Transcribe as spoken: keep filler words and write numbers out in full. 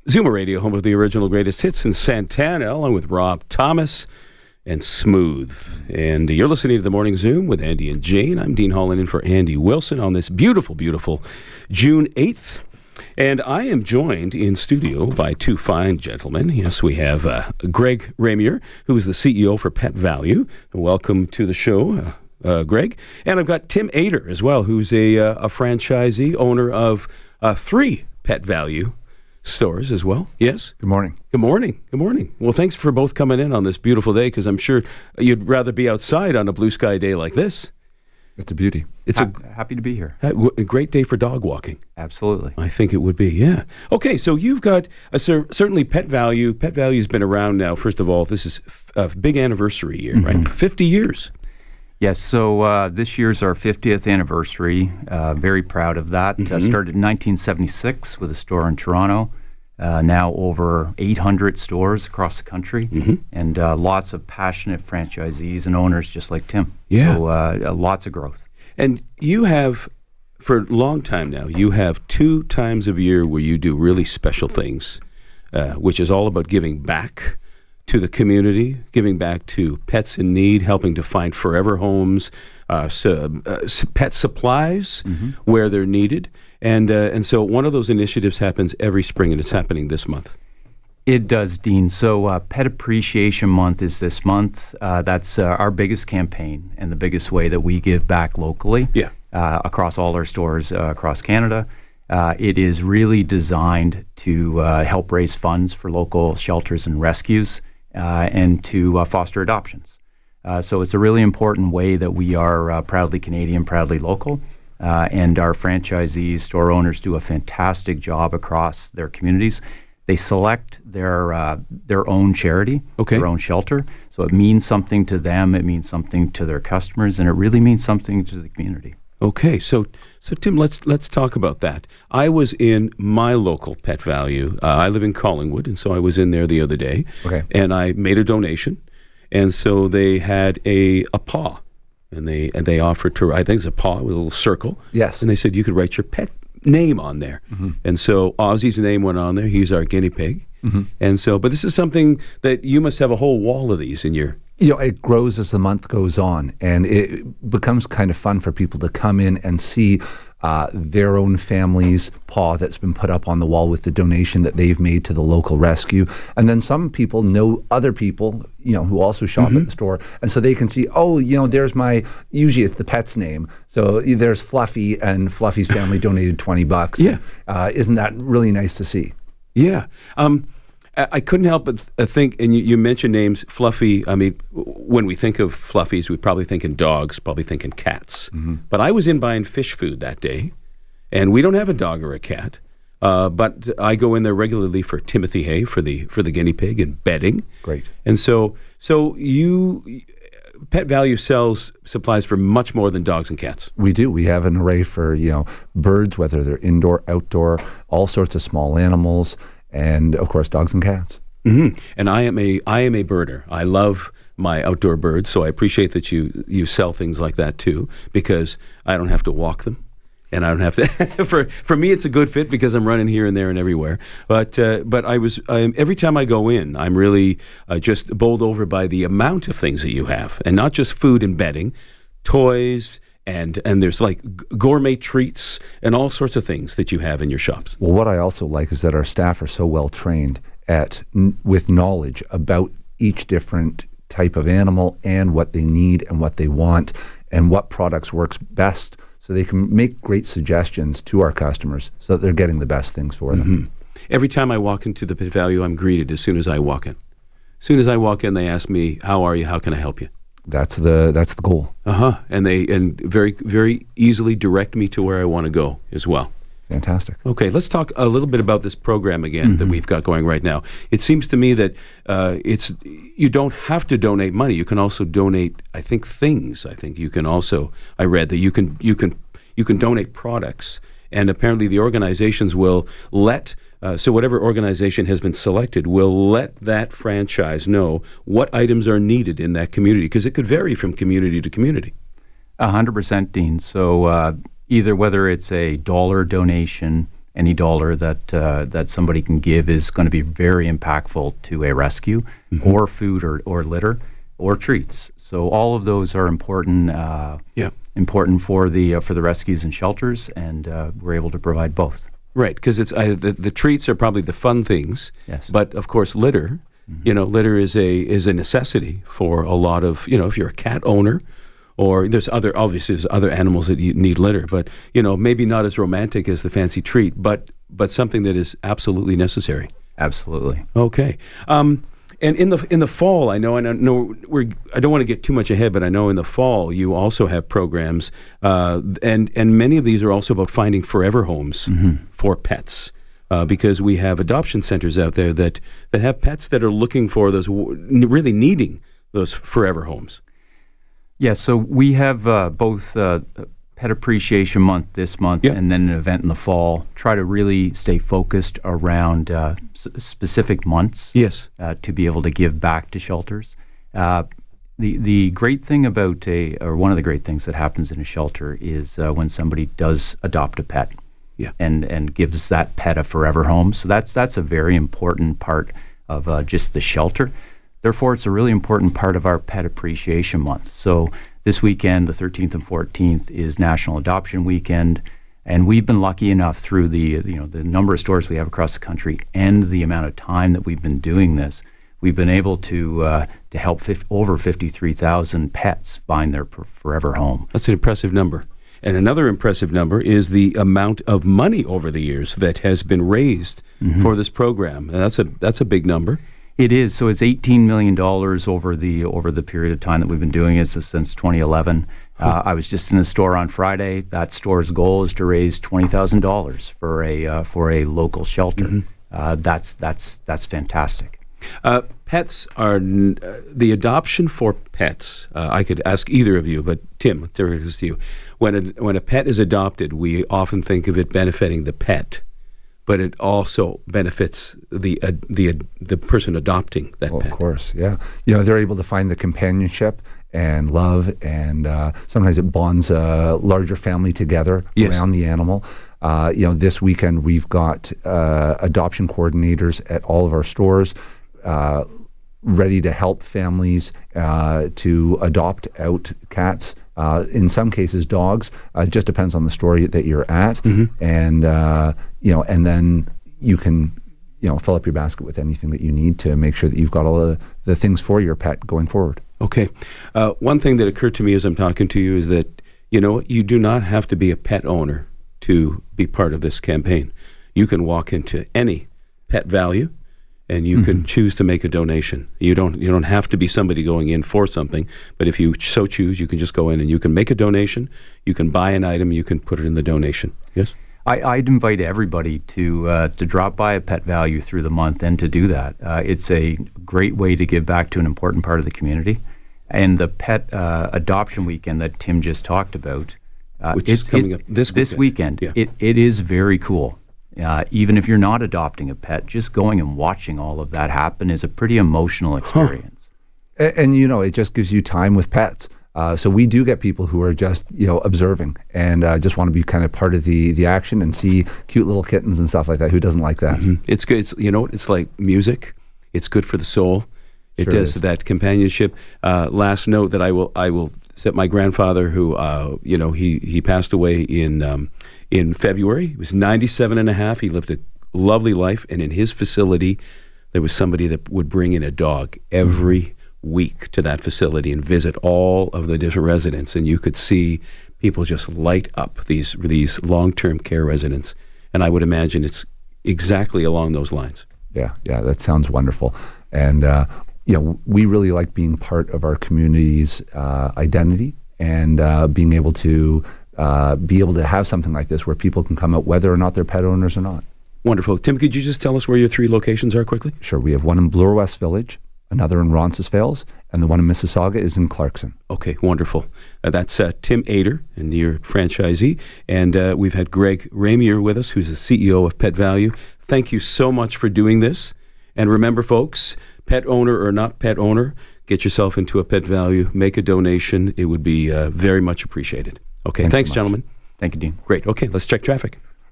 Zoomer Radio, home of the original greatest hits in Santana, along with Rob Thomas and Smooth. And you're listening to The Morning Zoom with Andy and Jane. I'm Dean Holland in for Andy Wilson on this beautiful, beautiful June eighth. And I am joined in studio by two fine gentlemen. Yes, we have uh, Greg Ramier, who is the C E O for Pet Valu. Welcome to the show, uh, uh, Greg. And I've got Tim Ader as well, who's a, uh, a franchisee, owner of uh, three Pet Valu stores as well. Yes? Good morning. Good morning. Good morning. Well, thanks for both coming in on this beautiful day, because I'm sure you'd rather be outside on a blue sky day like this. It's a beauty. It's ha- a happy to be here. A, a great day for dog walking. Absolutely. I think it would be, yeah. Okay, so you've got, a, cer- certainly Pet Valu. Pet Valu's been around now. First of all, this is a big anniversary year, mm-hmm. right? fifty years. Yes, so uh, this year's our fiftieth anniversary. Uh, very proud of that. Mm-hmm. Uh, started in nineteen seventy-six with a store in Toronto. Uh, now over eight hundred stores across the country, mm-hmm. and uh, lots of passionate franchisees and owners just like Tim. Yeah. So uh, lots of growth. And you have, for a long time now, you have two times of year where you do really special things, uh, which is all about giving back to the community, giving back to pets in need, helping to find forever homes, uh, so, uh, pet supplies mm-hmm. where they're needed. And uh, and so one of those initiatives happens every spring, and it's happening this month. It does, Dean. So uh, Pet Appreciation Month is this month. Uh, that's uh, our biggest campaign and the biggest way that we give back locally yeah. uh, across all our stores uh, across Canada. Uh, it is really designed to uh, help raise funds for local shelters and rescues uh, and to uh, foster adoptions. Uh, so it's a really important way that we are uh, proudly Canadian, proudly local. Uh, and our franchisees, store owners do a fantastic job across their communities. They select their uh, their own charity, okay. their own shelter. So it means something to them, it means something to their customers, and it really means something to the community. Okay, so so Tim, let's let's talk about that. I was in my local Pet Valu. Uh, I live in Collingwood, and so I was in there the other day, okay. and I made a donation, and so they had a a paw. And they and they offered to, I think it's a paw with a little circle. Yes. And they said you could write your pet name on there. Mm-hmm. And so Ozzy's name went on there. He's our guinea pig. Mm-hmm. And so, but this is something that you must have a whole wall of these in your... You know, it grows as the month goes on, and it becomes kind of fun for people to come in and see uh, their own family's paw that's been put up on the wall with the donation that they've made to the local rescue. And then some people know other people, you know, who also shop mm-hmm. at the store, and so they can see, oh, you know, there's my, usually it's the pet's name. So there's Fluffy, and Fluffy's family donated twenty bucks. Yeah. Uh, isn't that really nice to see? Yeah. Um, I, I couldn't help but th- think, and you, you mentioned names, Fluffy. I mean, w- when we think of Fluffies, we probably think in dogs, probably think in cats. Mm-hmm. But I was in buying fish food that day, and we don't have a dog or a cat. Uh, but I go in there regularly for Timothy Hay, for the for the guinea pig, and bedding. Great. And so, so you, Pet Valu sells supplies for much more than dogs and cats. We do. We have an array for, you know, birds, whether they're indoor, outdoor, all sorts of small animals, and of course, dogs and cats. Mm-hmm. And I am a I am a birder. I love my outdoor birds, so I appreciate that you you sell things like that too, because I don't have to walk them. And I don't have to. for for me, it's a good fit because I'm running here and there and everywhere. But uh, but I was um, every time I go in, I'm really uh, just bowled over by the amount of things that you have, and not just food and bedding, toys, and and there's like g- gourmet treats and all sorts of things that you have in your shops. Well, what I also like is that our staff are so well trained at n- with knowledge about each different type of animal and what they need and what they want and what products works best. So they can make great suggestions to our customers so that they're getting the best things for them. Mm-hmm. Every time I walk into the Pet Valu, I'm greeted as soon as I walk in. As soon as I walk in, they ask me, "How are you? How can I help you?" That's the that's the goal. Uh huh. And they and very very easily direct me to where I want to go as well. Fantastic. Okay, let's talk a little bit about this program again Mm-hmm. that we've got going right now. It seems to me that uh, it's you don't have to donate money. You can also donate, I think, things. I think you can also. I read that you can you can you can donate products, and apparently the organizations will let. Uh, so whatever organization has been selected will let that franchise know what items are needed in that community, because it could vary from community to community. A hundred percent, Dean. So uh, either whether it's a dollar donation, any dollar that uh, that somebody can give is going to be very impactful to a rescue, mm-hmm. or food or, or litter or treats. So all of those are important. Uh, yeah. important for the uh, for the rescues and shelters, and uh, we're able to provide both. Right, because it's uh, the, the treats are probably the fun things. Yes. But of course, litter. Mm-hmm. You know, litter is a is a necessity for a lot of, you know, if you're a cat owner, or there's other obviously there's other animals that you need litter, but you know, maybe not as romantic as the fancy treat, but but something that is absolutely necessary. Absolutely. Okay. Um, And in the in the fall, I know, and I know we're. I don't want to get too much ahead, but I know in the fall you also have programs, uh, and and many of these are also about finding forever homes mm-hmm. for pets, uh, because we have adoption centers out there that that have pets that are looking for those, really needing those forever homes. Yeah, so we have uh, both uh, Pet Appreciation Month this month, yep. and then an event in the fall. Try to really stay focused around uh, s- specific months. Yes, uh, to be able to give back to shelters. Uh, the the great thing about a, or one of the great things that happens in a shelter is uh, when somebody does adopt a pet, yeah. and and gives that pet a forever home. So that's that's a very important part of uh, just the shelter. Therefore, it's a really important part of our Pet Appreciation Month. So this weekend, the thirteenth and fourteenth, is National Adoption Weekend, and we've been lucky enough through the you know the number of stores we have across the country and the amount of time that we've been doing this, we've been able to uh, to help fifty, over fifty-three thousand pets find their per- forever home. That's an impressive number. And another impressive number is the amount of money over the years that has been raised mm-hmm. for this program. And that's a that's a big number. It is. So it's eighteen million dollars over the over the period of time that we've been doing it, so since twenty eleven. Uh, I was just in a store on Friday. That store's goal is to raise twenty thousand dollars for a uh, for a local shelter. Mm-hmm. Uh, that's that's that's fantastic. Uh, pets are n- uh, the adoption for pets. Uh, I could ask either of you, but Tim, to you, when a, when a pet is adopted, we often think of it benefiting the pet, but it also benefits the uh, the uh, the person adopting that well, pet. Of course, yeah. You know, they're able to find the companionship and love, and uh, sometimes it bonds a larger family together yes. around the animal. Uh, you know, this weekend we've got uh, adoption coordinators at all of our stores, uh, ready to help families uh, to adopt out cats. Uh, in some cases, dogs. Uh, it just depends on the store that you're at, mm-hmm. and uh, you know, and then you can, you know, fill up your basket with anything that you need to make sure that you've got all the, the things for your pet going forward. Okay. Uh, one thing that occurred to me as I'm talking to you is that, you know, you do not have to be a pet owner to be part of this campaign. You can walk into any Pet Value and you mm-hmm. can choose to make a donation. You don't you don't have to be somebody going in for something, but if you so choose, you can just go in and you can make a donation, you can buy an item, you can put it in the donation. Yes? I, I'd invite everybody to uh, to drop by a Pet Value through the month and to do that. Uh, it's a great way to give back to an important part of the community. And the Pet uh, Adoption Weekend that Tim just talked about, uh, which it's, is coming it's, up this this weekend. weekend. Yeah. It, it is very cool. Uh, even if you're not adopting a pet, just going and watching all of that happen is a pretty emotional experience. Huh. And, and, you know, it just gives you time with pets. Uh, so we do get people who are just, you know, observing and uh, just want to be kind of part of the, the action and see cute little kittens and stuff like that. Who doesn't like that? Mm-hmm. It's good. It's, you know, it's like music. It's good for the soul. It sure does is. that companionship. Uh, last note that I will I will set my grandfather, who uh, you know he he passed away in um, in February. He was ninety-seven and a half. He lived a lovely life, and in his facility, there was somebody that would bring in a dog every mm-hmm. week to that facility and visit all of the different residents, and you could see people just light up these these long-term care residents. And I would imagine it's exactly along those lines. Yeah, yeah, that sounds wonderful, and. Uh, You know, we really like being part of our community's uh, identity and uh, being able to uh, be able to have something like this where people can come out whether or not they're pet owners or not. Wonderful. Tim, could you just tell us where your three locations are quickly? Sure. We have one in Bloor West Village, another in Roncesvalles, and the one in Mississauga is in Clarkson. Okay, wonderful. Uh, that's uh, Tim Ader, and your franchisee. And uh, we've had Greg Ramier with us, who's the C E O of Pet Value. Thank you so much for doing this. And remember, folks, pet owner or not pet owner, get yourself into a Pet Value, make a donation. It would be uh, very much appreciated. Okay, thanks, thanks so gentlemen. Thank you, Dean. Great. Okay, let's check traffic.